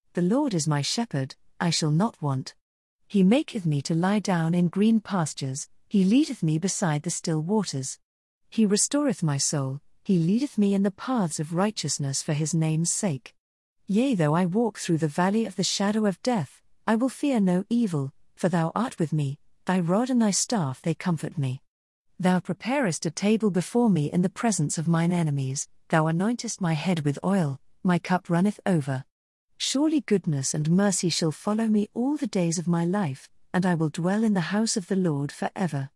The Lord is my shepherd, I shall not want. He maketh me to lie down in green pastures, he leadeth me beside the still waters. He restoreth my soul, he leadeth me in the paths of righteousness for his name's sake. Yea, though I walk through the valley of the shadow of death, I will fear no evil, for thou art with me, thy rod and thy staff they comfort me. Thou preparest a table before me in the presence of mine enemies, thou anointest my head with oil, my cup runneth over. Surely goodness and mercy shall follow me all the days of my life, and I will dwell in the house of the Lord forever.